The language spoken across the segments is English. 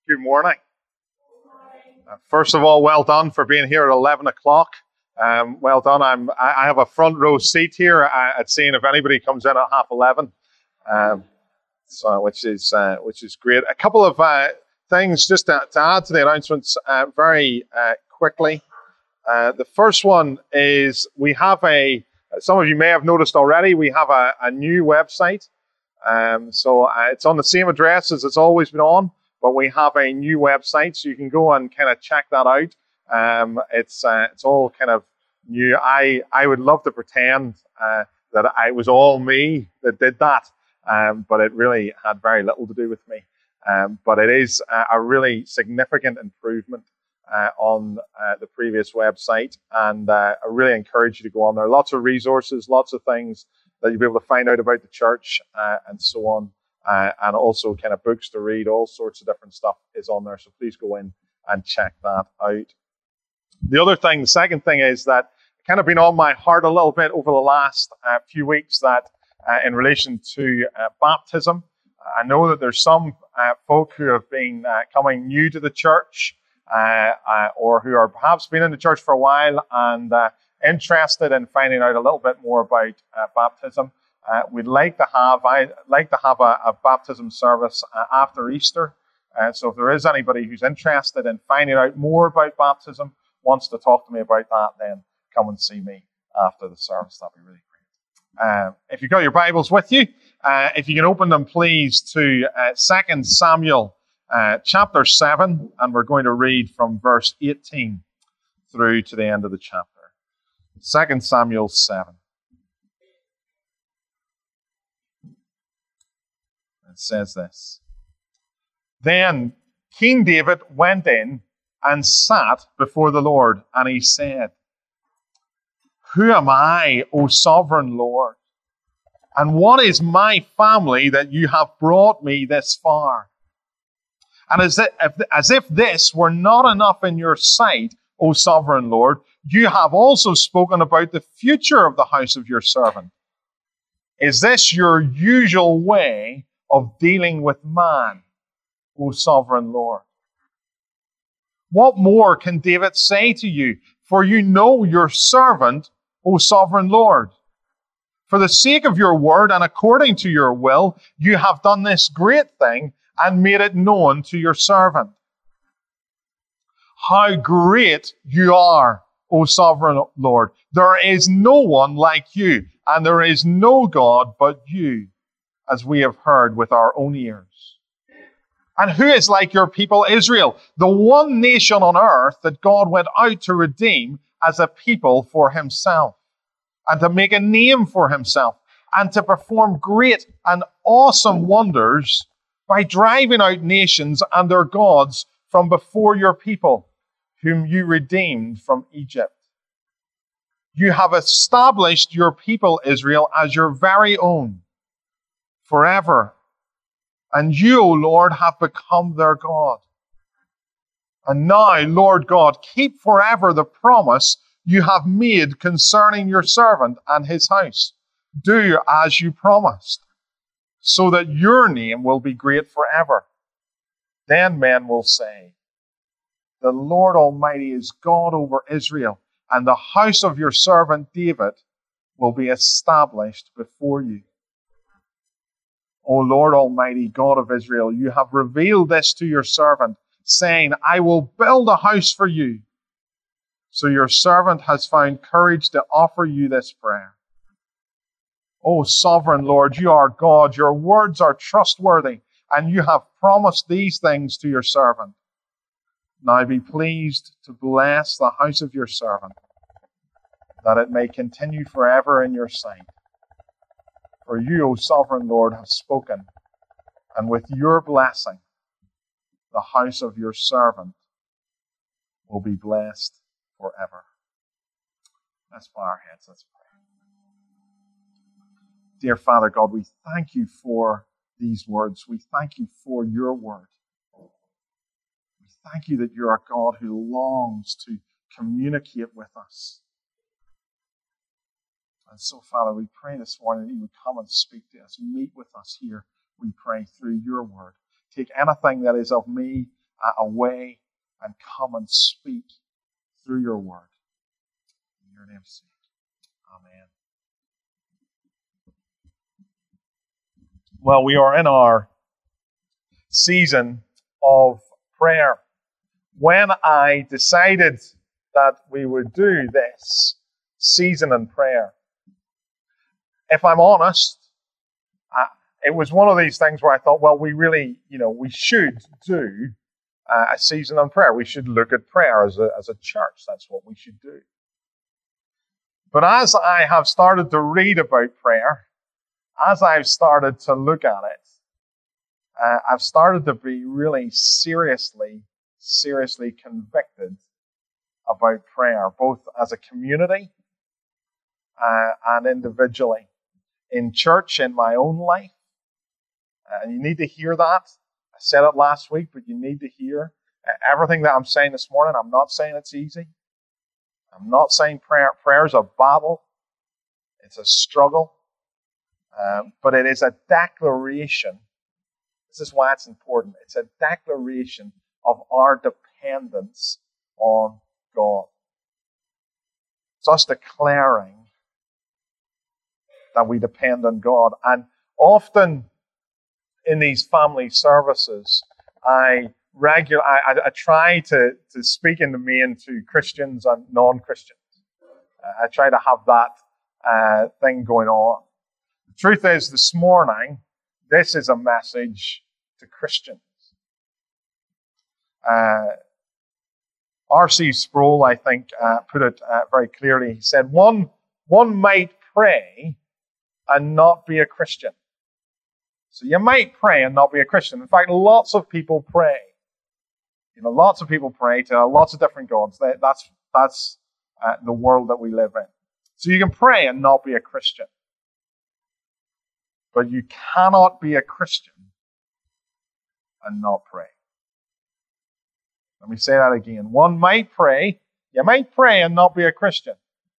Good morning. First of all, well done for being here at 11 o'clock. Well done. I have a front row seat here at seeing if anybody comes in at 11:30, which is great. A couple of things just to add to the announcements very quickly. The first one is we have some of you may have noticed already, we have a new website. It's on the same address as it's always been on, but we have a new website, so you can go and kind of check that out. It's all kind of new. I would love to pretend that it was all me that did that, but it really had very little to do with me. But it is a really significant improvement on the previous website, and I really encourage you to go on there. Lots of resources, lots of things that you'll be able to find out about the church and so on, and also kind of books to read. All sorts of different stuff is on there, so please go in and check that out. The second thing is that it's kind of been on my heart a little bit over the last few weeks that in relation to baptism, I know that there's some folk who have been coming new to the church or who are perhaps been in the church for a while and interested in finding out a little bit more about baptism. I'd like to have a baptism service after Easter. So if there is anybody who's interested in finding out more about baptism, wants to talk to me about that, then come and see me after the service. That'd be really great. If you've got your Bibles with you, if you can open them please to 2 Samuel chapter 7, and we're going to read from verse 18 through to the end of the chapter. 2 Samuel 7. It says this. Then King David went in and sat before the Lord, and he said, "Who am I, O sovereign Lord? And what is my family that you have brought me this far? And as if this were not enough in your sight, O sovereign Lord, you have also spoken about the future of the house of your servant. Is this your usual way of dealing with man, O sovereign Lord? What more can David say to you? For you know your servant, O sovereign Lord. For the sake of your word and according to your will, you have done this great thing and made it known to your servant. How great you are, O sovereign Lord. There is no one like you, and there is no God but you, as we have heard with our own ears. And who is like your people Israel, the one nation on earth that God went out to redeem as a people for himself, and to make a name for himself, and to perform great and awesome wonders by driving out nations and their gods from before your people, whom you redeemed from Egypt. You have established your people Israel as your very own forever. And you, O Lord, have become their God. And now, Lord God, keep forever the promise you have made concerning your servant and his house. Do as you promised, so that your name will be great forever. Then men will say, the Lord Almighty is God over Israel, and the house of your servant David will be established before you. O Lord Almighty, God of Israel, you have revealed this to your servant, saying, I will build a house for you. So your servant has found courage to offer you this prayer. O sovereign Lord, you are God, your words are trustworthy, and you have promised these things to your servant. Now be pleased to bless the house of your servant, that it may continue forever in your sight. For you, O sovereign Lord, have spoken, and with your blessing, the house of your servant will be blessed forever." Let's bow our heads, let's pray. Dear Father God, we thank you for these words. We thank you for your word. We thank you that you're a God who longs to communicate with us. And so, Father, we pray this morning that you would come and speak to us, meet with us here, we pray, through your word. Take anything that is of me away and come and speak through your word. In your name's sake. Amen. Well, we are in our season of prayer. When I decided that we would do this season in prayer, if I'm honest, it was one of these things where I thought, well, we really, we should do a season on prayer. We should look at prayer as a church. That's what we should do. But as I have started to read about prayer, as I've started to look at it, I've started to be really seriously convicted about prayer, both as a community and individually, in church, in my own life. And you need to hear that. I said it last week, but you need to hear everything that I'm saying this morning. I'm not saying it's easy. I'm not saying prayer is a battle. It's a struggle. But it is a declaration. This is why it's important. It's a declaration of our dependence on God. It's us declaring that we depend on God. And often in these family services, I try to speak in the main to Christians and non-Christians. I try to have that thing going on. The truth is, this morning, this is a message to Christians. R.C. Sproul, I think, put it very clearly. He said, one might pray and not be a Christian. So you might pray and not be a Christian. In fact, lots of people pray. Lots of people pray to lots of different gods. That's the world that we live in. So you can pray and not be a Christian. But you cannot be a Christian and not pray. Let me say that again. One might pray. You might pray and not be a Christian.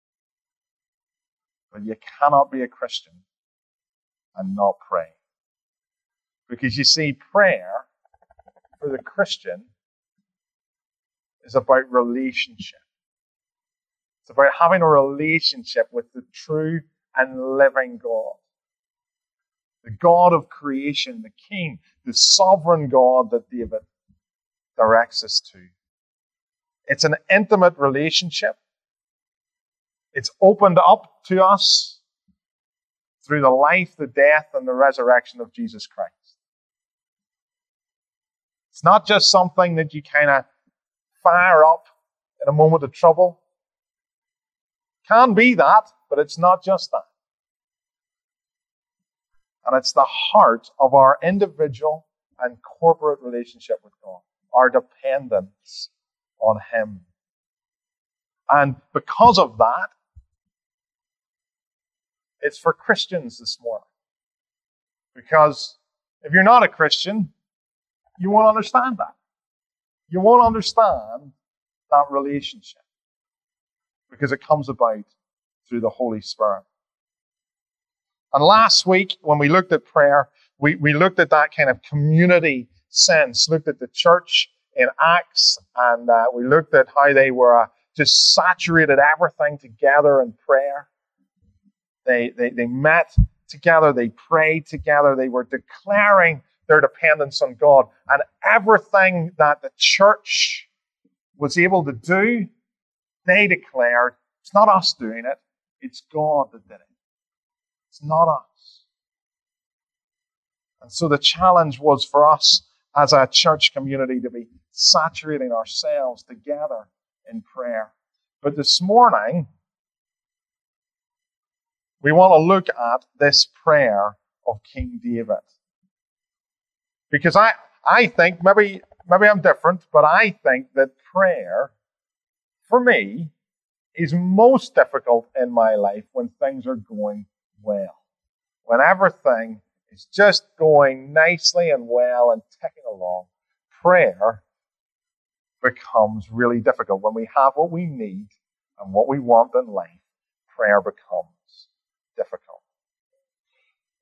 But you cannot be a Christian and not pray. Because you see, prayer for the Christian is about relationship. It's about having a relationship with the true and living God. The God of creation, the King, the sovereign God that David directs us to. It's an intimate relationship. It's opened up to us through the life, the death, and the resurrection of Jesus Christ. It's not just something that you kind of fire up in a moment of trouble. Can be that, but it's not just that. And it's the heart of our individual and corporate relationship with God. Our dependence on Him. And because of that, it's for Christians this morning. Because if you're not a Christian, you won't understand that. You won't understand that relationship. Because it comes about through the Holy Spirit. And last week, when we looked at prayer, we looked at that kind of community sense, looked at the church in Acts, and we looked at how they were just saturated everything together in prayer. They met together, they prayed together, they were declaring their dependence on God. And everything that the church was able to do, they declared, it's not us doing it, it's God that did it. It's not us. And so the challenge was for us as a church community to be saturating ourselves together in prayer. But this morning, we want to look at this prayer of King David. Because I think, maybe I'm different, but I think that prayer, for me, is most difficult in my life when things are going well. When everything is just going nicely and well and ticking along, prayer becomes really difficult. When we have what we need and what we want in life, prayer becomes difficult.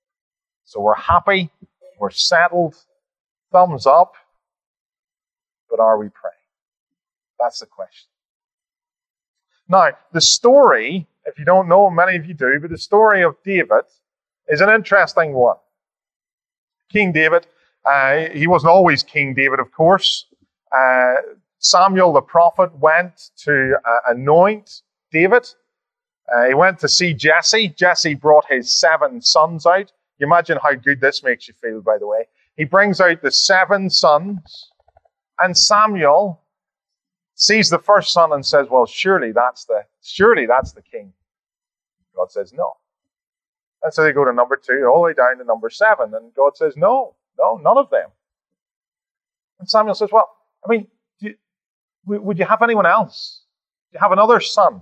So we're happy, we're settled, thumbs up, but but are we praying? That's the question. Now, the story, if you don't know, many of you do, but the story of David is an interesting one. King David, he wasn't always King David, of course. Samuel the prophet went to anoint David. He went to see Jesse. Jesse brought his 7 sons out. You imagine how good this makes you feel, by the way. He brings out the 7 sons, and Samuel sees the first son and says, well, surely that's the king. God says, no. And so they go to number 2, all the way down to number 7, and God says, no, none of them. And Samuel says, well, I mean, would you have anyone else? Do you have another son?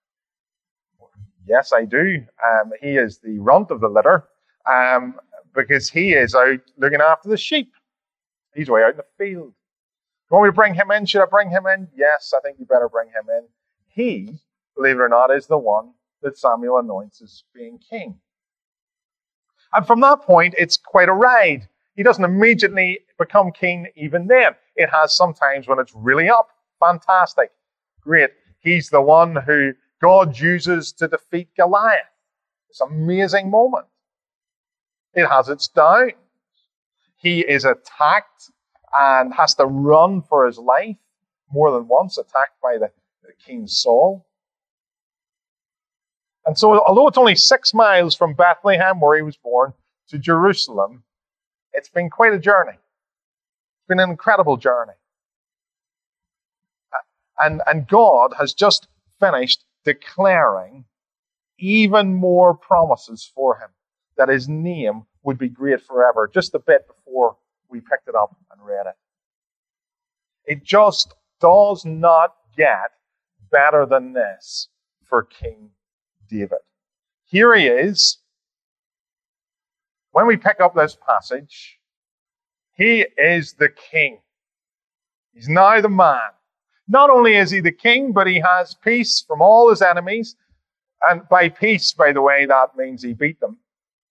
Yes, I do. He is the runt of the litter because he is out looking after the sheep. He's way out in the field. You want me to bring him in? Should I bring him in? Yes, I think you better bring him in. He, believe it or not, is the one that Samuel anoints as being king. And from that point, it's quite a ride. He doesn't immediately become king even then. It has some times when it's really up. Fantastic. Great. He's the one who God uses to defeat Goliath. It's an amazing moment. It has its downs. He is attacked and has to run for his life more than once, attacked by the King Saul. And so, although it's only 6 miles from Bethlehem, where he was born, to Jerusalem, it's been quite a journey. It's been an incredible journey. And God has just finished declaring even more promises for him, that his name would be great forever, just a bit before we picked it up and read it. It just does not get better than this for King David. Here he is. When we pick up this passage, he is the king. He's now the man. Not only is he the king, but he has peace from all his enemies. And by peace, by the way, that means he beat them.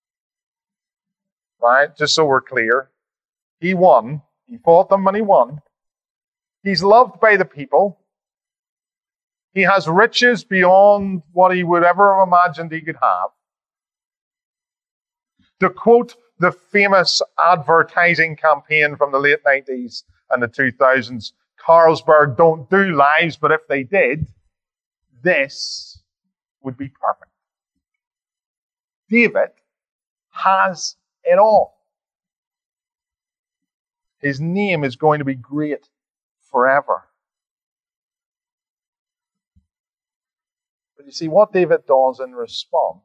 Right? Just so we're clear. He won. He fought them and he won. He's loved by the people. He has riches beyond what he would ever have imagined he could have. To quote the famous advertising campaign from the late 90s and the 2000s, Carlsberg don't do lives, but if they did, this would be perfect. David has it all. His name is going to be great forever. But you see, what David does in response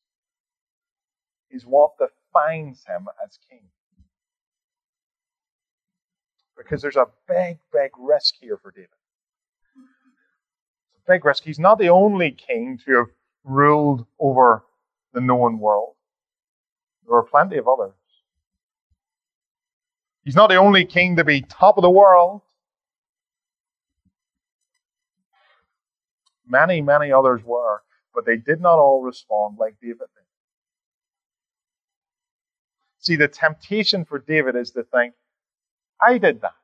is what defines him as king. Because there's a big, big risk here for David. It's a big risk. He's not the only king to have ruled over the known world. There are plenty of others. He's not the only king to be top of the world. Many, many others were, but they did not all respond like David did. See, the temptation for David is to think, I did that.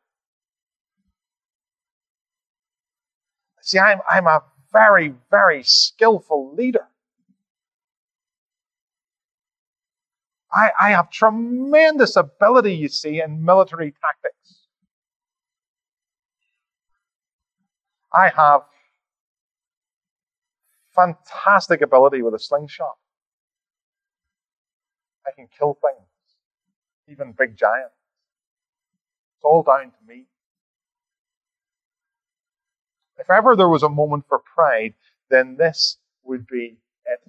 See, I'm a very, very skillful leader. I have tremendous ability, you see, in military tactics. I have fantastic ability with a slingshot. I can kill things, even big giants. It's all down to me. If ever there was a moment for pride, then this would be it.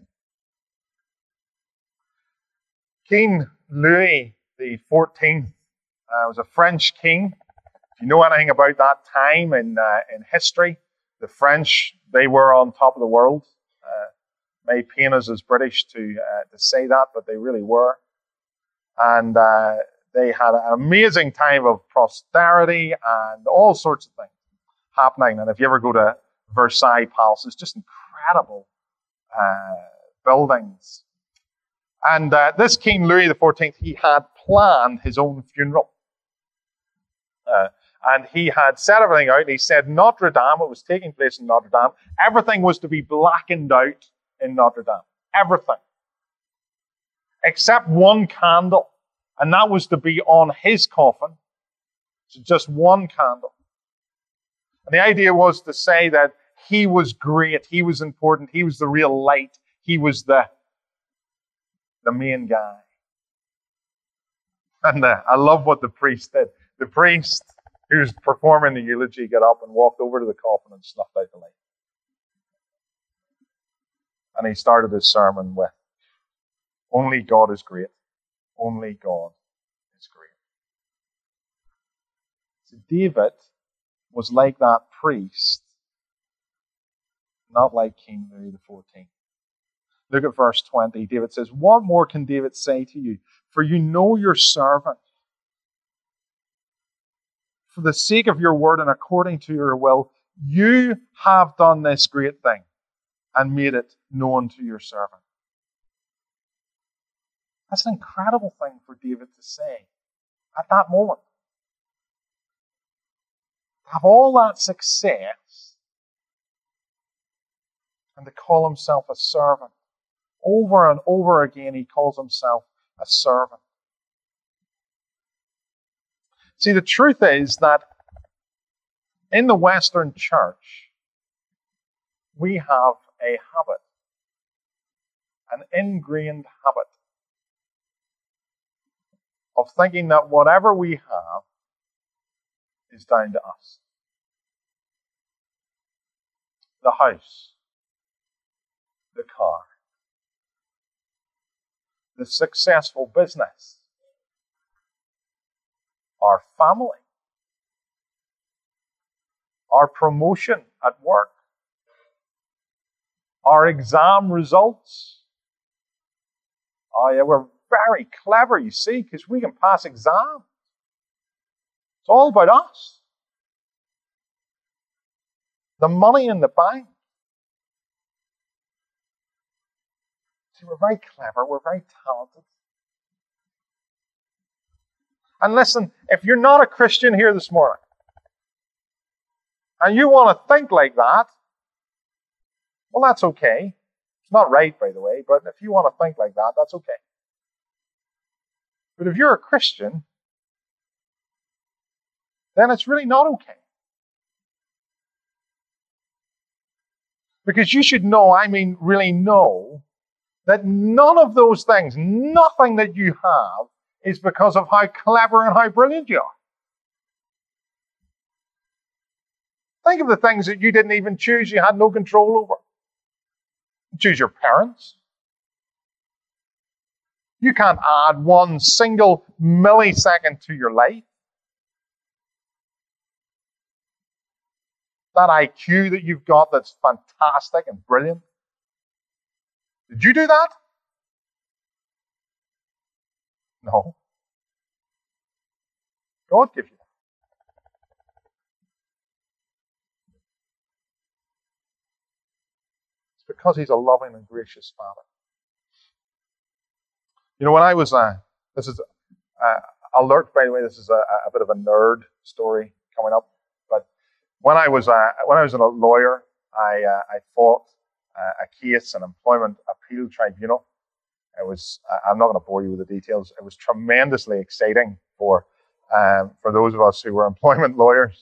King Louis XIV was a French king. If you know anything about that time in history, the French, they were on top of the world. May pain us as British to say that, but they really were. And they had an amazing time of prosperity and all sorts of things happening. And if you ever go to Versailles Palace, it's just incredible buildings. And this King Louis XIV, he had planned his own funeral. And he had set everything out. And he said Notre Dame, it was taking place in Notre Dame. Everything was to be blackened out in Notre Dame. Everything. Except one candle. And that was to be on his coffin. So just one candle. And the idea was to say that he was great. He was important. He was the real light. He was the main guy. And I love what the priest did. The priest who was performing the eulogy got up and walked over to the coffin and snuffed out the light. And he started his sermon with, only God is great. Only God is great. So David was like that priest, not like King Louis XIV. Look at verse 20. David says, what more can David say to you? For you know your servant. For the sake of your word and according to your will, you have done this great thing and made it known to your servant. That's an incredible thing for David to say at that moment. To have all that success and to call himself a servant. Over and over again, he calls himself a servant. See, the truth is that in the Western church, we have a habit, an ingrained habit, of thinking that whatever we have is down to us. The house, the car, the successful business, our family, our promotion at work, our exam results. Oh yeah, we're very clever, you see, because we can pass exams. It's all about us. The money in the bank. See, we're very clever, we're very talented. And listen, if you're not a Christian here this morning, and you want to think like that, well, that's okay. It's not right, by the way, but if you want to think like that, that's okay. But if you're a Christian, then it's really not okay. Because you should know, really know, that none of those things, nothing that you have, is because of how clever and how brilliant you are. Think of the things that you didn't even choose, you had no control over. You choose your parents. You can't add one single millisecond to your life. That IQ that you've got that's fantastic and brilliant. Did you do that? No. God gave you that. It's because He's a loving and gracious Father. You know, when I was, this is, alert, by the way, this is a bit of a nerd story coming up, but when I was a lawyer, I fought a case, an employment appeal tribunal. It was, I'm not going to bore you with the details. It was tremendously exciting for those of us who were employment lawyers.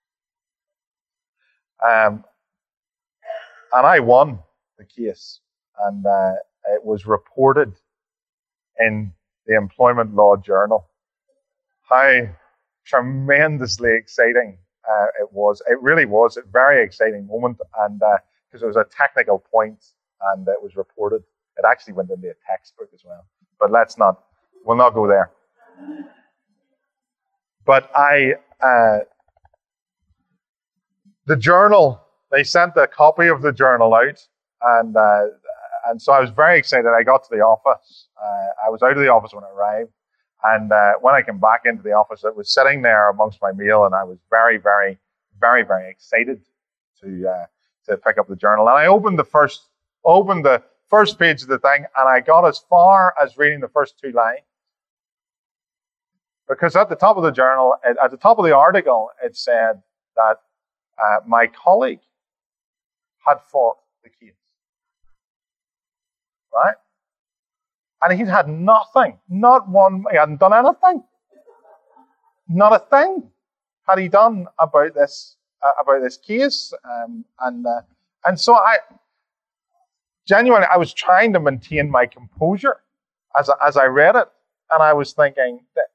And I won the case, and it was reported in the Employment Law Journal how tremendously exciting it was. It really was a very exciting moment, and because it was a technical point, and it was reported. It actually went into a textbook as well. But we'll not go there. But the journal, they sent a copy of the journal out, and so I was very excited. I got to the office. I was out of the office when I arrived, and when I came back into the office, it was sitting there amongst my meal, and I was very, very, very, very excited to pick up the journal. And I opened the first page of the thing, and I got as far as reading the first two lines. Because at the top of the journal, at the top of the article, it said that my colleague had fought the case. Right? And he'd had nothing. He hadn't done anything. Not a thing had he done about this case. And so I was trying to maintain my composure as I read it. And I was thinking that,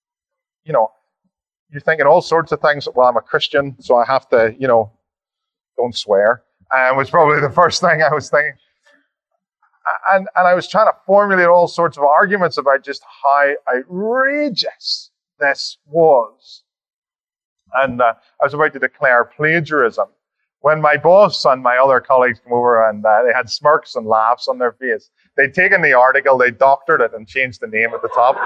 you're thinking all sorts of things. Well, I'm a Christian, so I have to, don't swear. Was probably the first thing I was thinking. And I was trying to formulate all sorts of arguments about just how outrageous this was. And I was about to declare plagiarism when my boss and my other colleagues came over, and they had smirks and laughs on their face. They'd taken the article, they doctored it and changed the name at the top.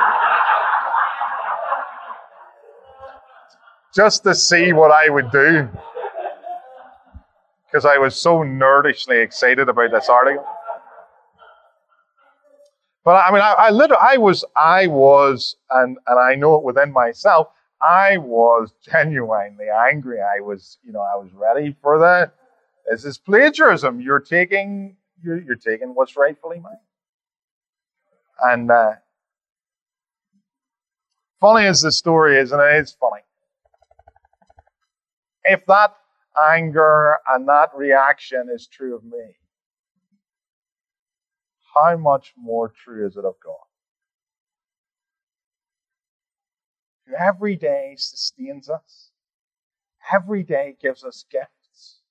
Just to see what I would do. Because I was so nerdishly excited about this article. But I mean, I was, and I know it within myself, I was genuinely angry. I was ready for that. This is plagiarism. You're taking what's rightfully mine. And funny as the story is, and it is funny, if that anger and that reaction is true of me, how much more true is it of God? Who every day sustains us, every day gives us gifts,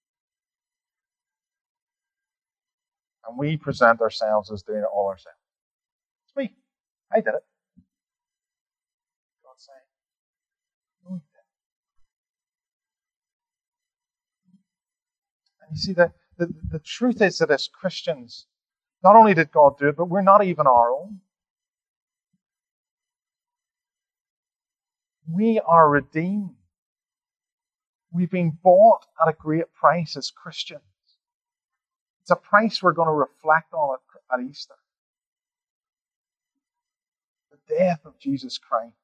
and we present ourselves as doing it all ourselves. It's me. I did it. God's saying, no, you didn't. And you see, the truth is that as Christians, not only did God do it, but we're not even our own. We are redeemed. We've been bought at a great price as Christians. It's a price we're going to reflect on at Easter. The death of Jesus Christ.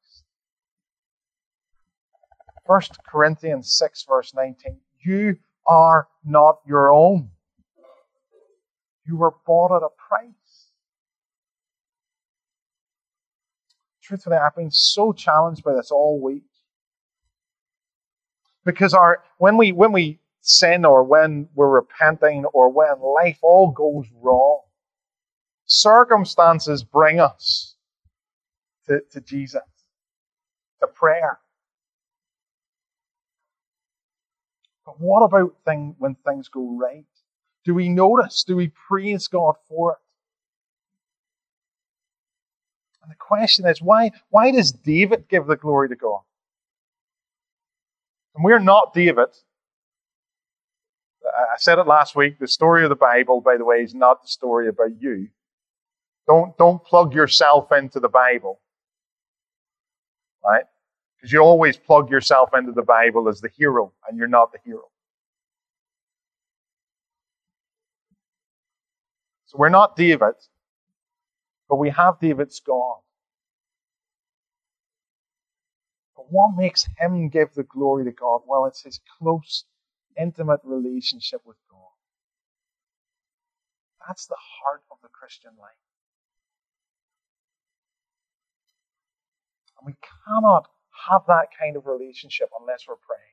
1 Corinthians 6 verse 19. You are not your own. You were bought at a price. Truthfully, I've been so challenged by this all week. Because when we sin, or when we're repenting, or when life all goes wrong, circumstances bring us to Jesus, to prayer. But what about when things go right? Do we notice? Do we praise God for it? And the question is, why does David give the glory to God? And we're not David. I said it last week, the story of the Bible, by the way, is not the story about you. Don't plug yourself into the Bible. Right? Because you always plug yourself into the Bible as the hero, and you're not the hero. So we're not David, but we have David's God. But what makes him give the glory to God? Well, it's his close, intimate relationship with God. That's the heart of the Christian life. And we cannot have that kind of relationship unless we're praying.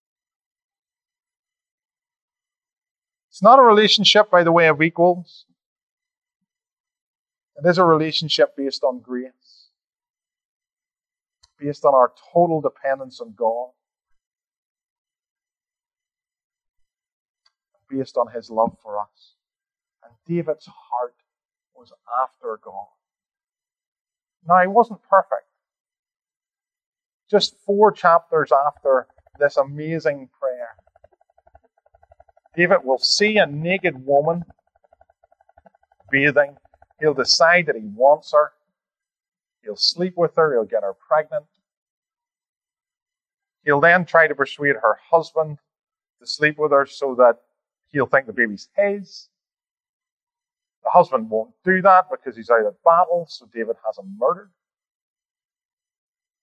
It's not a relationship by the way of equals. It is a relationship based on grace, based on our total dependence on God, based on his love for us. And David's heart was after God. Now, he wasn't perfect. Just 4 chapters after this amazing prayer, David will see a naked woman bathing. He'll decide that he wants her. He'll sleep with her. He'll get her pregnant. He'll then try to persuade her husband to sleep with her so that he'll think the baby's his. The husband won't do that because he's out of battle, so David has him murdered.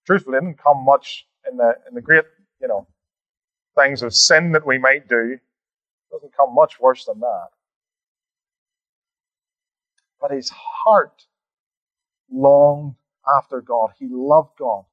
truthfully, it didn't come much in the great, things of sin that we might do. It doesn't come much worse than that. But his heart longed after God. He loved God.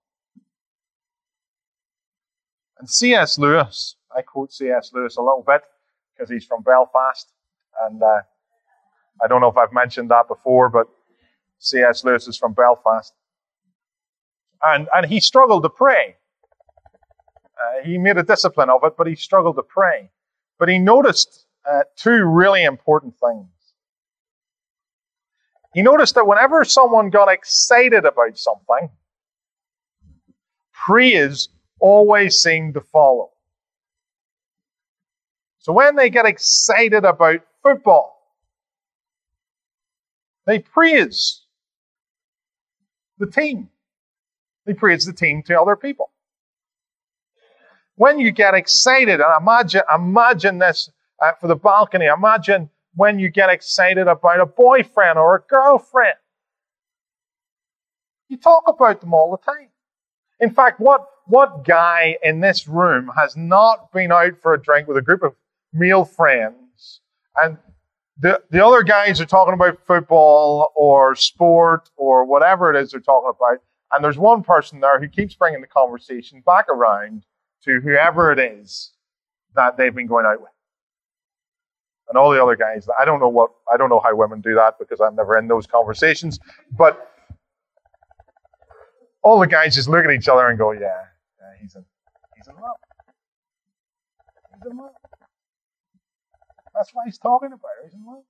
And C.S. Lewis, I quote C.S. Lewis a little bit because he's from Belfast. And I don't know if I've mentioned that before, but C.S. Lewis is from Belfast. And he struggled to pray. He made a discipline of it, but he struggled to pray. But he noticed two really important things. He noticed that whenever someone got excited about something, praise always seemed to follow. So when they get excited about football, they praise the team. They praise the team to other people. When you get excited, and imagine this for the balcony, imagine when you get excited about a boyfriend or a girlfriend. You talk about them all the time. In fact, what guy in this room has not been out for a drink with a group of male friends, and the other guys are talking about football or sport or whatever it is they're talking about, and there's one person there who keeps bringing the conversation back around to whoever it is that they've been going out with. And all the other guys, I don't know how women do that because I'm never in those conversations, but all the guys just look at each other and go, yeah, he's in love. He's in love. That's why he's talking about it. He's in love.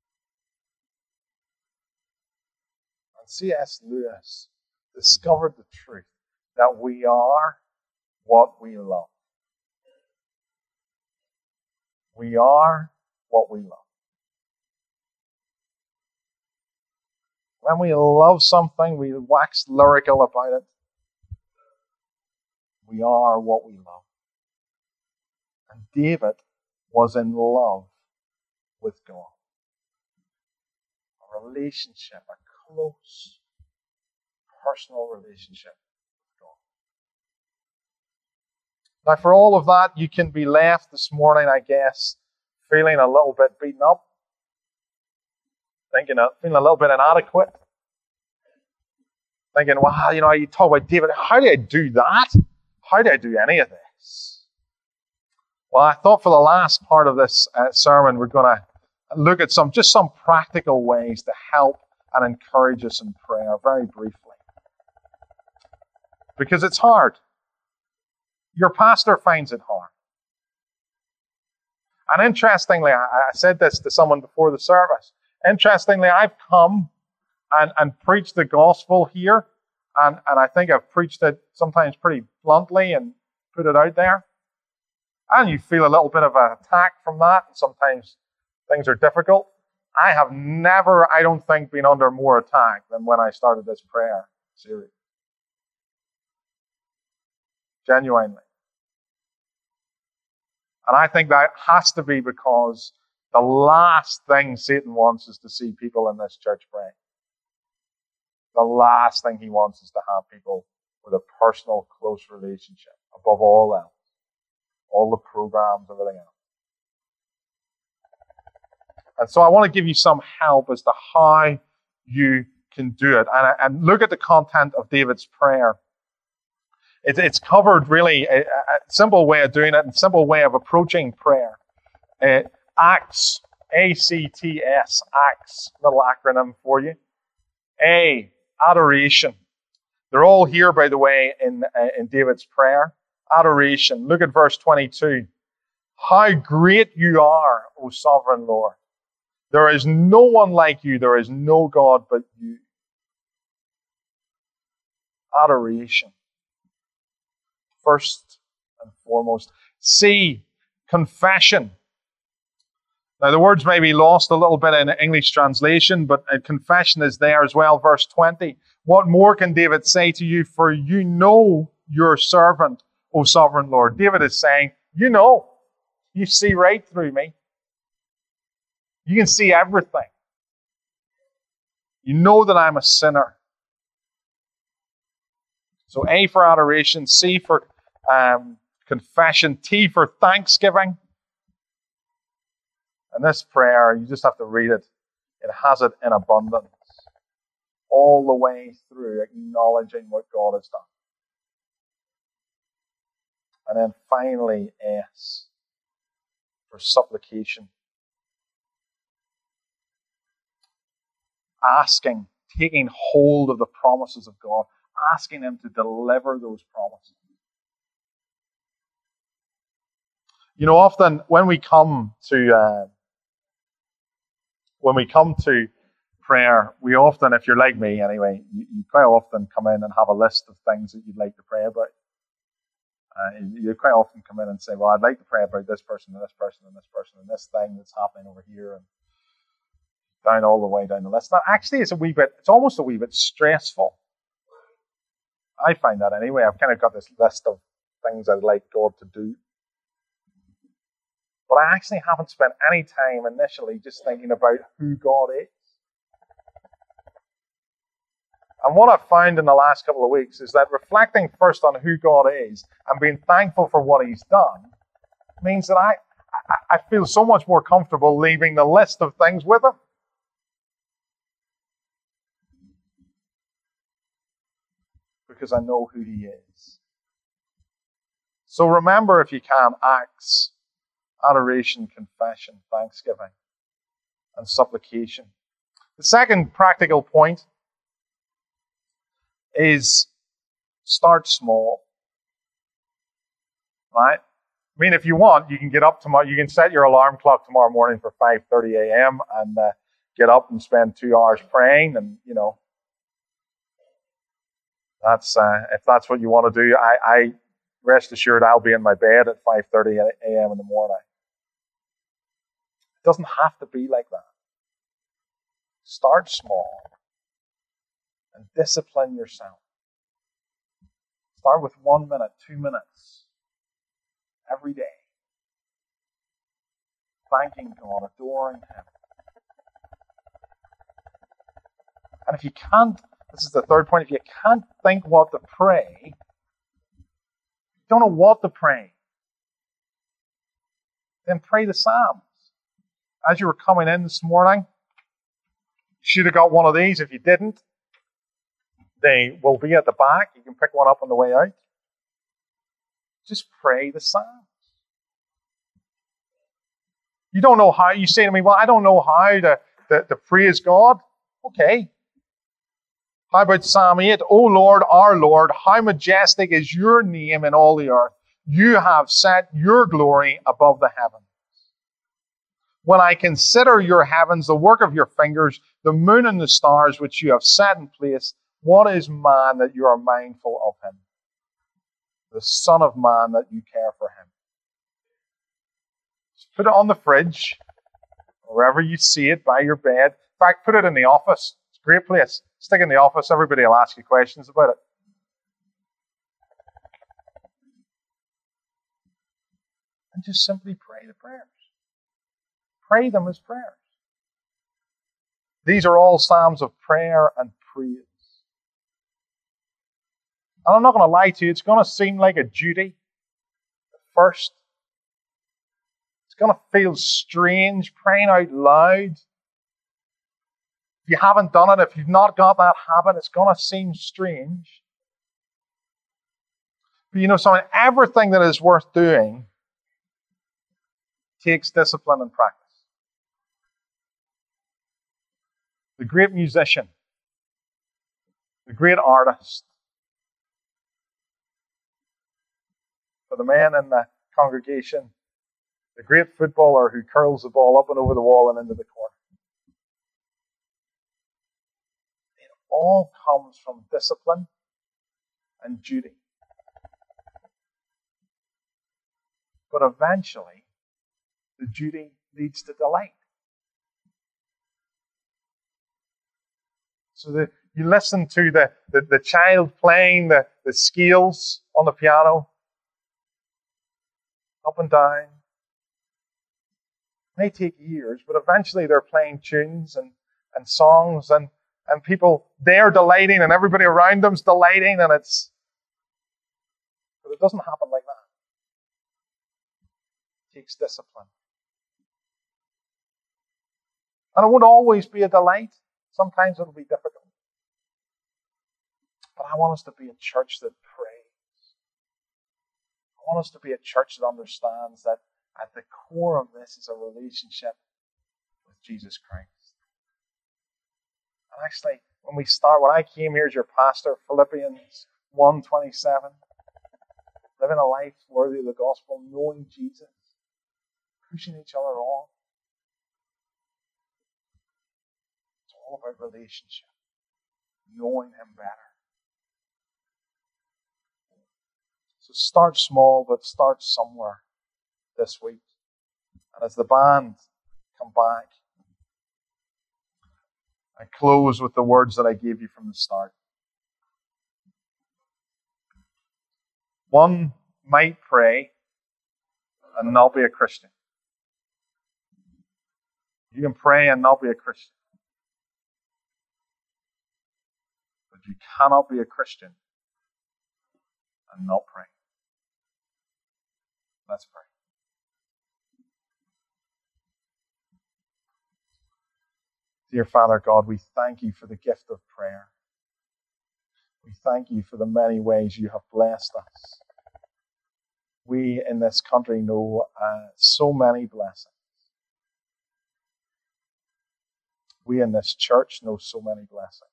And C.S. Lewis discovered the truth that we are what we love. We are what we love. When we love something, we wax lyrical about it. We are what we love. And David was in love with God. A relationship, a close, personal relationship with God. Now, for all of that, you can be left this morning, I guess, feeling a little bit beaten up, feeling a little bit inadequate, thinking, wow, you talk about David, how do I do that? How do I do any of this? Well, I thought for the last part of this sermon, we're going to look at some practical ways to help and encourage us in prayer, very briefly. Because it's hard. Your pastor finds it hard. And interestingly, I said this to someone before the service. Interestingly, I've come and preached the gospel here, and I think I've preached it sometimes pretty bluntly and put it out there. And you feel a little bit of an attack from that, and sometimes things are difficult. I have never, I don't think, been under more attack than when I started this prayer series. Genuinely. And I think that has to be because the last thing Satan wants is to see people in this church praying. The last thing he wants is to have people with a personal, close relationship, above all else. All the programs, everything else. And so I want to give you some help as to how you can do it. And look at the content of David's prayer. It's covered really a simple way of doing it and a simple way of approaching prayer. Acts, A-C-T-S, Acts, little acronym for you. A, adoration. They're all here, by the way, in David's prayer. Adoration. Look at verse 22. How great you are, O sovereign Lord. There is no one like you. There is no God but you. Adoration. First and foremost. C, confession. Now the words may be lost a little bit in English translation, but confession is there as well. Verse 20. What more can David say to you? For you know your servant, O sovereign Lord. David is saying, you know, you see right through me. You can see everything. You know that I'm a sinner. So A for adoration, C for confession, T for thanksgiving. And this prayer, you just have to read it. It has it in abundance. All the way through acknowledging what God has done. And then finally, S for supplication. Asking, taking hold of the promises of God, asking Him to deliver those promises. You know, often when we come to prayer, we often, if you're like me anyway, you quite often come in and have a list of things that you'd like to pray about. You quite often come in and say, well, I'd like to pray about this person and this person and this person and this thing that's happening over here, and down all the way down the list. Now, actually, it's almost a wee bit stressful. I find that anyway. I've kind of got this list of things I'd like God to do. But I actually haven't spent any time initially just thinking about who God is. And what I've found in the last couple of weeks is that reflecting first on who God is and being thankful for what He's done means that I feel so much more comfortable leaving the list of things with Him. Because I know who He is. So remember, if you can, acts, adoration, confession, thanksgiving, and supplication. The second practical point is start small. Right? I mean, if you want, you can get up tomorrow. You can set your alarm clock tomorrow morning for 5:30 a.m. and get up and spend 2 hours praying. And that's if that's what you want to do. I rest assured I'll be in my bed at 5:30 a.m. in the morning. It doesn't have to be like that. Start small and discipline yourself. Start with 1 minute, 2 minutes every day. Thanking God, adoring Him. And if you can't, this is the third point, if you can't think what to pray, don't know what to pray, then pray the Psalms. As you were coming in this morning, you should have got one of these. If you didn't, they will be at the back. You can pick one up on the way out. Just pray the Psalms. You don't know how. You say to me, well, I don't know how to praise God. Okay. How about Psalm 8? O Lord, our Lord, how majestic is your name in all the earth. You have set your glory above the heavens. When I consider your heavens, the work of your fingers, the moon and the stars which you have set in place, what is man that you are mindful of him? The Son of Man that you care for him. Just put it on the fridge, wherever you see it, by your bed. In fact, put it in the office. It's a great place. Stick it in the office. Everybody will ask you questions about it. And just simply pray the prayers. Pray them as prayers. These are all psalms of prayer and praise. And I'm not going to lie to you, it's going to seem like a duty at first. It's going to feel strange, praying out loud. If you haven't done it, if you've not got that habit, it's going to seem strange. But you know something, everything that is worth doing takes discipline and practice. The great musician, the great artist, for the man in the congregation, the great footballer who curls the ball up and over the wall and into the corner. It all comes from discipline and duty. But eventually, the duty leads to delight. So you listen to the child playing the scales on the piano, up and down. It may take years, but eventually they're playing tunes and songs and people, they're delighting and everybody around them's delighting, and it's It doesn't happen like that. It takes discipline. And it won't always be a delight. Sometimes it'll be difficult. But I want us to be a church that prays. I want us to be a church that understands that at the core of this is a relationship with Jesus Christ. And actually, when I came here as your pastor, Philippians 1:27, living a life worthy of the gospel, knowing Jesus, pushing each other on. It's all about relationship, knowing Him better. So start small, but start somewhere this week. And as the band come back, I close with the words that I gave you from the start. One might pray and not be a Christian. You can pray and not be a Christian. But you cannot be a Christian and not pray. Let's pray. Dear Father God, we thank you for the gift of prayer. We thank you for the many ways you have blessed us. We in this country know so many blessings. We in this church know so many blessings.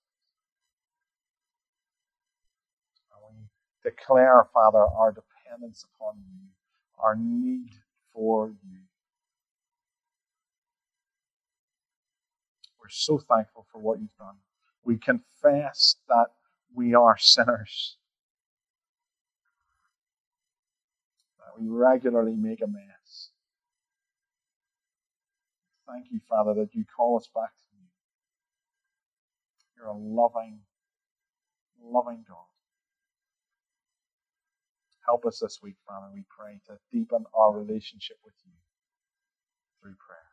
And we declare, Father, our dependence upon you, our need for you. We're so thankful for what you've done. We confess that we are sinners. That we regularly make a mess. Thank you, Father, that you call us back to you. You're a loving, loving God. Help us this week, Father, we pray, to deepen our relationship with you through prayer.